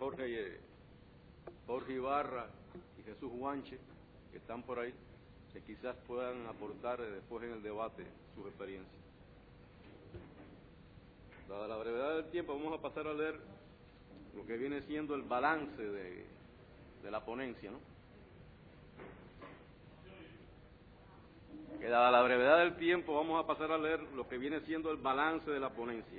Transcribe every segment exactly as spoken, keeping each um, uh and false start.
Jorge, eh, Jorge Ibarra y Jesús Guanche, que están por ahí, que quizás puedan aportar eh, después en el debate sus experiencias. Dada la brevedad del tiempo, vamos a pasar a leer lo que viene siendo el balance de, de la ponencia, ¿no? Que dada la brevedad del tiempo, vamos a pasar a leer lo que viene siendo el balance de la ponencia.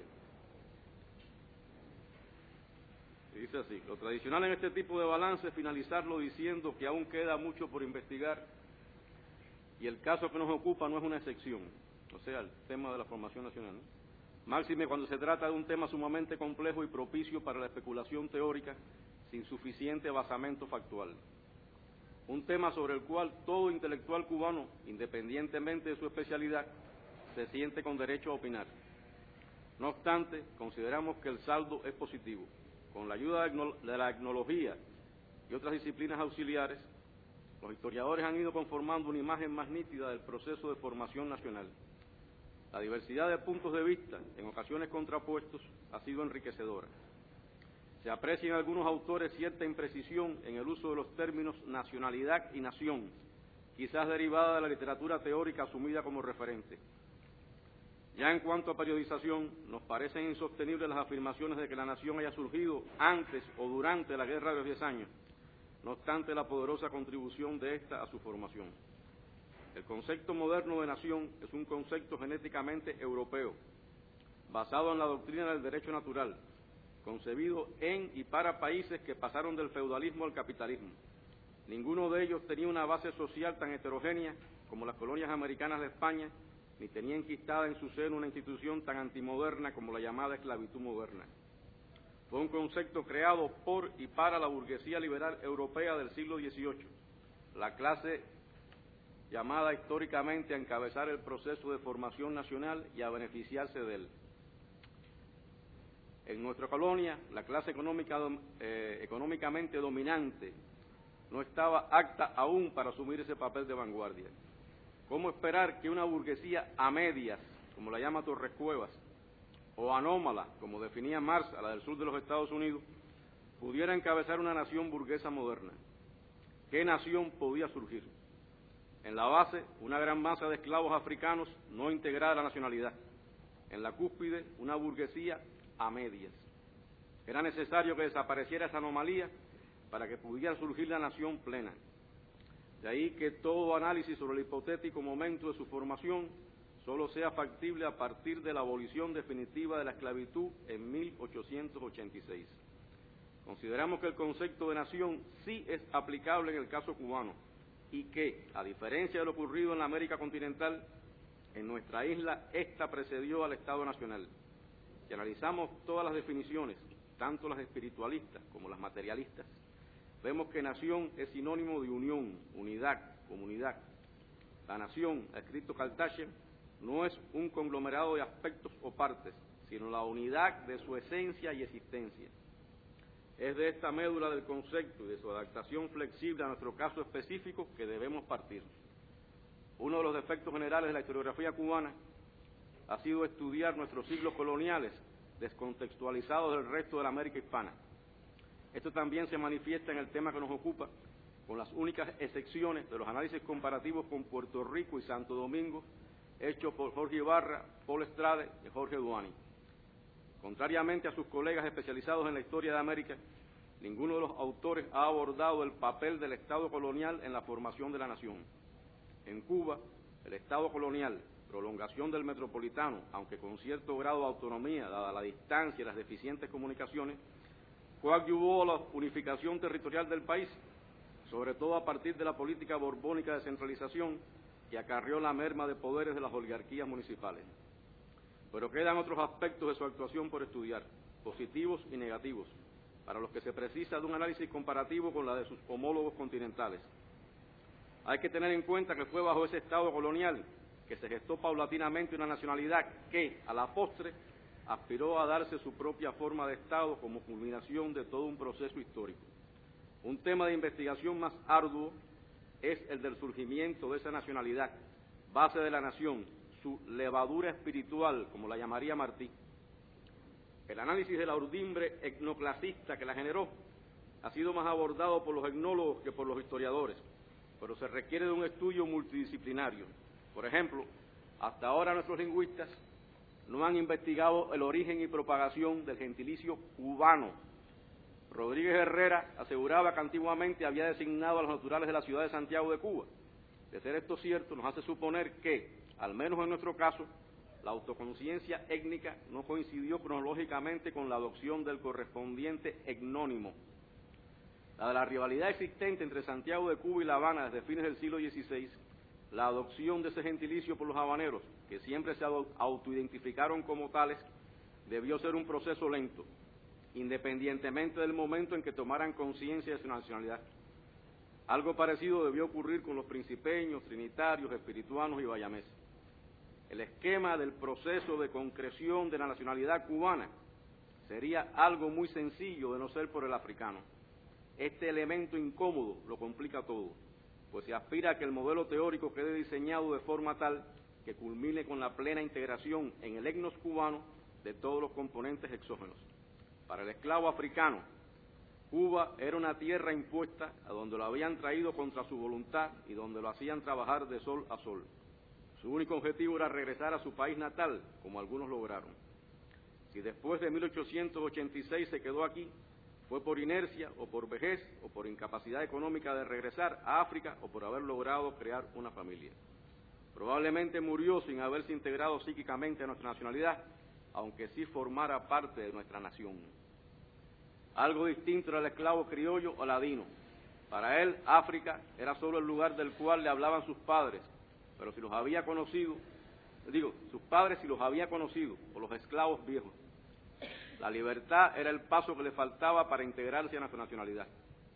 Y dice así: lo tradicional en este tipo de balance es finalizarlo diciendo que aún queda mucho por investigar y el caso que nos ocupa no es una excepción, o sea, el tema de la formación nacional, ¿no? Máxime cuando se trata de un tema sumamente complejo y propicio para la especulación teórica sin suficiente basamento factual. Un tema sobre el cual todo intelectual cubano, independientemente de su especialidad, se siente con derecho a opinar. No obstante, consideramos que el saldo es positivo. Con la ayuda de la etnología y otras disciplinas auxiliares, los historiadores han ido conformando una imagen más nítida del proceso de formación nacional. La diversidad de puntos de vista, en ocasiones contrapuestos, ha sido enriquecedora. Se aprecia en algunos autores cierta imprecisión en el uso de los términos nacionalidad y nación, quizás derivada de la literatura teórica asumida como referente. Ya en cuanto a periodización, nos parecen insostenibles las afirmaciones de que la nación haya surgido antes o durante la Guerra de los Diez Años, no obstante la poderosa contribución de esta a su formación. El concepto moderno de nación es un concepto genéticamente europeo, basado en la doctrina del derecho natural, concebido en y para países que pasaron del feudalismo al capitalismo. Ninguno de ellos tenía una base social tan heterogénea como las colonias americanas de España, ni tenía enquistada en su seno una institución tan antimoderna como la llamada esclavitud moderna. Fue un concepto creado por y para la burguesía liberal europea del siglo dieciocho, la clase llamada históricamente a encabezar el proceso de formación nacional y a beneficiarse de él. En nuestra colonia, la clase económica, eh, económicamente dominante no estaba apta aún para asumir ese papel de vanguardia. ¿Cómo esperar que una burguesía a medias, como la llama Torres Cuevas, o anómala, como definía Marx a la del sur de los Estados Unidos, pudiera encabezar una nación burguesa moderna? ¿Qué nación podía surgir? En la base, una gran masa de esclavos africanos no integrada a la nacionalidad. En la cúspide, una burguesía a medias. Era necesario que desapareciera esa anomalía para que pudiera surgir la nación plena. De ahí que todo análisis sobre el hipotético momento de su formación solo sea factible a partir de la abolición definitiva de la esclavitud en mil ochocientos ochenta y seis. Consideramos que el concepto de nación sí es aplicable en el caso cubano y que, a diferencia de lo ocurrido en la América continental, en nuestra isla ésta precedió al Estado Nacional. Si analizamos todas las definiciones, tanto las espiritualistas como las materialistas, vemos que nación es sinónimo de unión, unidad, comunidad. La nación, ha escrito Caltagird, no es un conglomerado de aspectos o partes, sino la unidad de su esencia y existencia. Es de esta médula del concepto y de su adaptación flexible a nuestro caso específico que debemos partir. Uno de los defectos generales de la historiografía cubana ha sido estudiar nuestros siglos coloniales descontextualizados del resto de la América hispana. Esto también se manifiesta en el tema que nos ocupa, con las únicas excepciones de los análisis comparativos con Puerto Rico y Santo Domingo, hechos por Jorge Ibarra, Paul Estrade y Jorge Duany. Contrariamente a sus colegas especializados en la historia de América, ninguno de los autores ha abordado el papel del Estado colonial en la formación de la nación. En Cuba, el Estado colonial, prolongación del metropolitano, aunque con cierto grado de autonomía, dada la distancia y las deficientes comunicaciones, coadyuvó a la unificación territorial del país, sobre todo a partir de la política borbónica de centralización que acarreó la merma de poderes de las oligarquías municipales. Pero quedan otros aspectos de su actuación por estudiar, positivos y negativos, para los que se precisa de un análisis comparativo con la de sus homólogos continentales. Hay que tener en cuenta que fue bajo ese Estado colonial que se gestó paulatinamente una nacionalidad que, a la postre, aspiró a darse su propia forma de Estado como culminación de todo un proceso histórico. Un tema de investigación más arduo es el del surgimiento de esa nacionalidad, base de la nación, su levadura espiritual, como la llamaría Martí. El análisis de la urdimbre etnoclasista que la generó ha sido más abordado por los etnólogos que por los historiadores, pero se requiere de un estudio multidisciplinario. Por ejemplo, hasta ahora nuestros lingüistas no han investigado el origen y propagación del gentilicio cubano. Rodríguez Herrera aseguraba que antiguamente había designado a los naturales de la ciudad de Santiago de Cuba. De ser esto cierto, nos hace suponer que, al menos en nuestro caso, la autoconciencia étnica no coincidió cronológicamente con la adopción del correspondiente etnónimo. La de la rivalidad existente entre Santiago de Cuba y La Habana desde fines del siglo dieciséis, la adopción de ese gentilicio por los habaneros, que siempre se autoidentificaron como tales, debió ser un proceso lento, independientemente del momento en que tomaran conciencia de su nacionalidad. Algo parecido debió ocurrir con los principeños, trinitarios, espirituanos y bayameses. El esquema del proceso de concreción de la nacionalidad cubana sería algo muy sencillo de no ser por el africano. Este elemento incómodo lo complica todo, pues se aspira a que el modelo teórico quede diseñado de forma tal que culmine con la plena integración en el etnos cubano de todos los componentes exógenos. Para el esclavo africano, Cuba era una tierra impuesta a donde lo habían traído contra su voluntad y donde lo hacían trabajar de sol a sol. Su único objetivo era regresar a su país natal, como algunos lograron. Si después de mil ochocientos ochenta y seis se quedó aquí, fue por inercia o por vejez o por incapacidad económica de regresar a África o por haber logrado crear una familia. Probablemente murió sin haberse integrado psíquicamente a nuestra nacionalidad, aunque sí formara parte de nuestra nación. Algo distinto era el esclavo criollo o ladino. Para él, África era solo el lugar del cual le hablaban sus padres, pero si los había conocido, digo, sus padres si los había conocido, o los esclavos viejos. La libertad era el paso que le faltaba para integrarse a nuestra nacionalidad.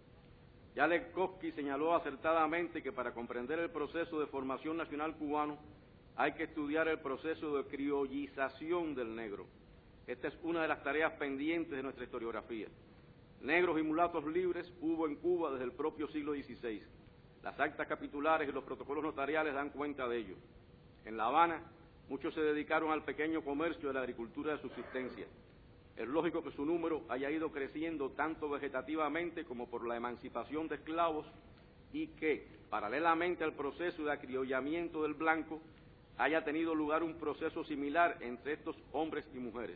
Ya Letkowski señaló acertadamente que para comprender el proceso de formación nacional cubano hay que estudiar el proceso de criollización del negro. Esta es una de las tareas pendientes de nuestra historiografía. Negros y mulatos libres hubo en Cuba desde el propio siglo dieciséis. Las actas capitulares y los protocolos notariales dan cuenta de ello. En La Habana, muchos se dedicaron al pequeño comercio de la agricultura de subsistencia. Es lógico que su número haya ido creciendo tanto vegetativamente como por la emancipación de esclavos y que, paralelamente al proceso de acriollamiento del blanco, haya tenido lugar un proceso similar entre estos hombres y mujeres.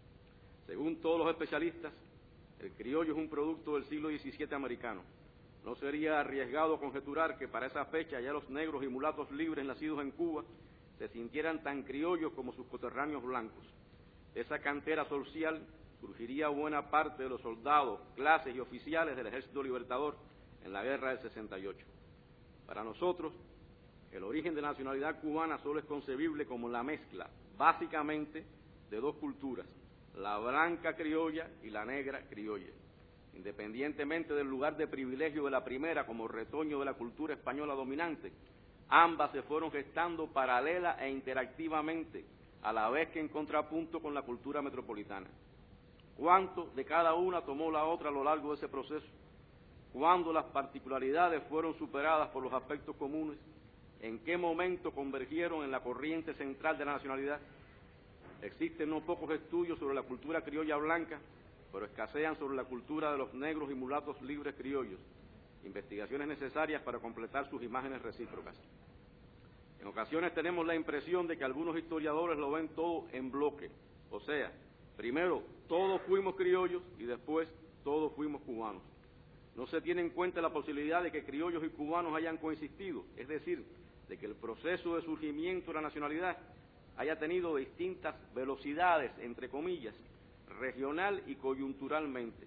Según todos los especialistas, el criollo es un producto del siglo diecisiete americano. No sería arriesgado conjeturar que para esa fecha ya los negros y mulatos libres nacidos en Cuba se sintieran tan criollos como sus coterráneos blancos. De esa cantera social surgiría buena parte de los soldados, clases y oficiales del Ejército Libertador en la Guerra del sesenta y ocho. Para nosotros, el origen de la nacionalidad cubana solo es concebible como la mezcla, básicamente, de dos culturas, la blanca criolla y la negra criolla. Independientemente del lugar de privilegio de la primera como retoño de la cultura española dominante, ambas se fueron gestando paralela e interactivamente, a la vez que en contrapunto con la cultura metropolitana. ¿Cuánto de cada una tomó la otra a lo largo de ese proceso? ¿Cuándo las particularidades fueron superadas por los aspectos comunes? ¿En qué momento convergieron en la corriente central de la nacionalidad? Existen no pocos estudios sobre la cultura criolla blanca, pero escasean sobre la cultura de los negros y mulatos libres criollos, investigaciones necesarias para completar sus imágenes recíprocas. En ocasiones tenemos la impresión de que algunos historiadores lo ven todo en bloque, o sea, primero todos fuimos criollos y después todos fuimos cubanos. No se tiene en cuenta la posibilidad de que criollos y cubanos hayan coexistido, es decir, de que el proceso de surgimiento de la nacionalidad haya tenido distintas velocidades, entre comillas, regional y coyunturalmente.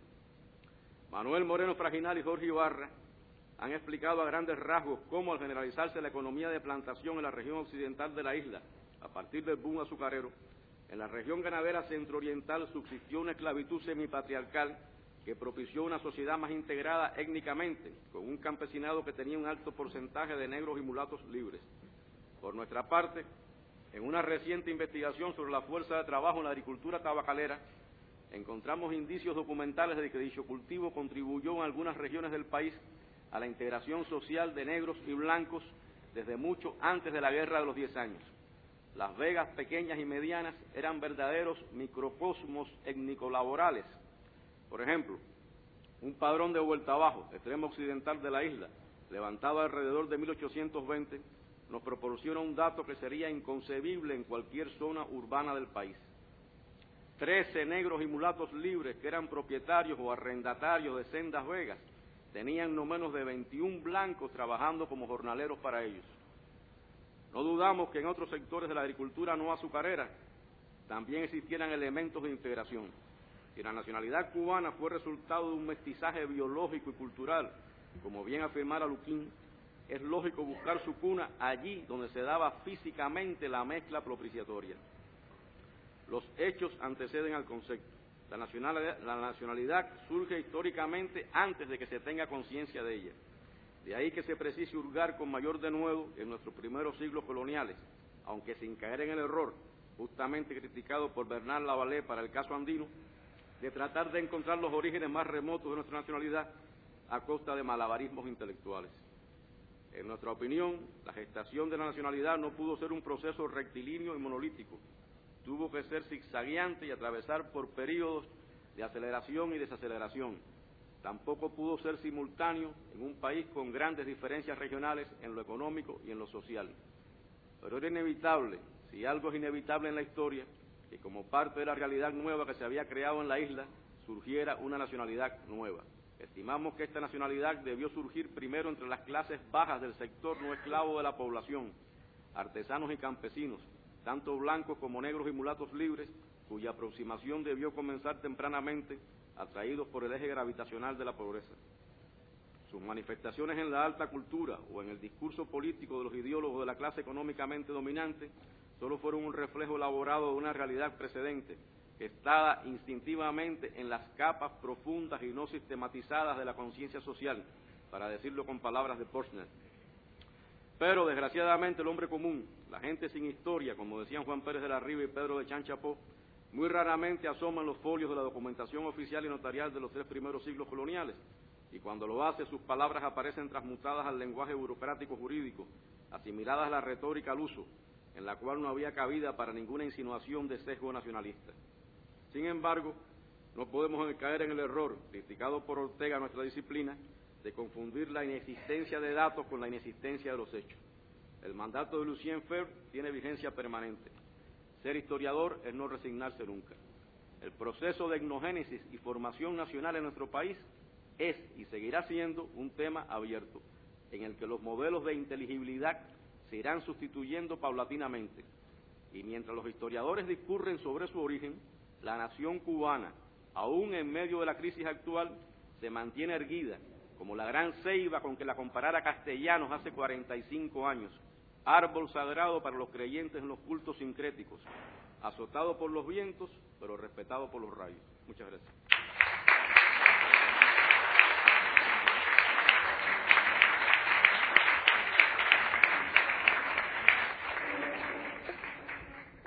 Manuel Moreno Fraginal y Jorge Ibarra han explicado a grandes rasgos cómo, al generalizarse la economía de plantación en la región occidental de la isla, a partir del boom azucarero, en la región ganadera centrooriental subsistió una esclavitud semipatriarcal que propició una sociedad más integrada étnicamente, con un campesinado que tenía un alto porcentaje de negros y mulatos libres. Por nuestra parte, en una reciente investigación sobre la fuerza de trabajo en la agricultura tabacalera, encontramos indicios documentales de que dicho cultivo contribuyó en algunas regiones del país a la integración social de negros y blancos desde mucho antes de la Guerra de los Diez Años. Las vegas pequeñas y medianas eran verdaderos microcosmos étnico-laborales. Por ejemplo, Un padrón de vuelta abajo, extremo occidental de la isla, levantado alrededor de mil ochocientos veinte, nos proporciona un dato que sería inconcebible en cualquier zona urbana del país. Trece negros y mulatos libres que eran propietarios o arrendatarios de sendas vegas tenían no menos de veintiún blancos trabajando como jornaleros para ellos. No dudamos que en otros sectores de la agricultura no azucarera también existieran elementos de integración. Si la nacionalidad cubana fue resultado de un mestizaje biológico y cultural, como bien afirmara Luquín, es lógico buscar su cuna allí donde se daba físicamente la mezcla propiciatoria. Los hechos anteceden al concepto. La nacionalidad, la nacionalidad surge históricamente antes de que se tenga conciencia de ella. De ahí que se precise hurgar con mayor denuedo en nuestros primeros siglos coloniales, aunque sin caer en el error, justamente criticado por Bernard Lavalle para el caso andino, de tratar de encontrar los orígenes más remotos de nuestra nacionalidad a costa de malabarismos intelectuales. En nuestra opinión, la gestación de la nacionalidad no pudo ser un proceso rectilíneo y monolítico. Tuvo que ser zigzagueante y atravesar por períodos de aceleración y desaceleración. Tampoco pudo ser simultáneo en un país con grandes diferencias regionales en lo económico y en lo social. Pero era inevitable, si algo es inevitable en la historia, que como parte de la realidad nueva que se había creado en la isla, surgiera una nacionalidad nueva. Estimamos que esta nacionalidad debió surgir primero entre las clases bajas del sector no esclavo de la población, artesanos y campesinos, tanto blancos como negros y mulatos libres, cuya aproximación debió comenzar tempranamente, atraídos por el eje gravitacional de la pobreza. Sus manifestaciones en la alta cultura o en el discurso político de los ideólogos de la clase económicamente dominante solo fueron un reflejo elaborado de una realidad precedente, que está instintivamente en las capas profundas y no sistematizadas de la conciencia social, para decirlo con palabras de Portner. Pero, desgraciadamente, el hombre común, la gente sin historia, como decían Juan Pérez de la Riva y Pedro de Chanchapó, muy raramente asoma en los folios de la documentación oficial y notarial de los tres primeros siglos coloniales, y cuando lo hace, sus palabras aparecen transmutadas al lenguaje burocrático jurídico, asimiladas a la retórica al uso, en la cual no había cabida para ninguna insinuación de sesgo nacionalista. Sin embargo, no podemos caer en el error, criticado por Ortega nuestra disciplina, de confundir la inexistencia de datos con la inexistencia de los hechos. El mandato de Lucien Febvre tiene vigencia permanente. Ser historiador es no resignarse nunca. El proceso de etnogénesis y formación nacional en nuestro país es y seguirá siendo un tema abierto, en el que los modelos de inteligibilidad se irán sustituyendo paulatinamente. Y mientras los historiadores discurren sobre su origen, la nación cubana, aún en medio de la crisis actual, se mantiene erguida, como la gran ceiba con que la comparara Castellanos hace cuarenta y cinco años, árbol sagrado para los creyentes en los cultos sincréticos, azotado por los vientos, pero respetado por los rayos. Muchas gracias.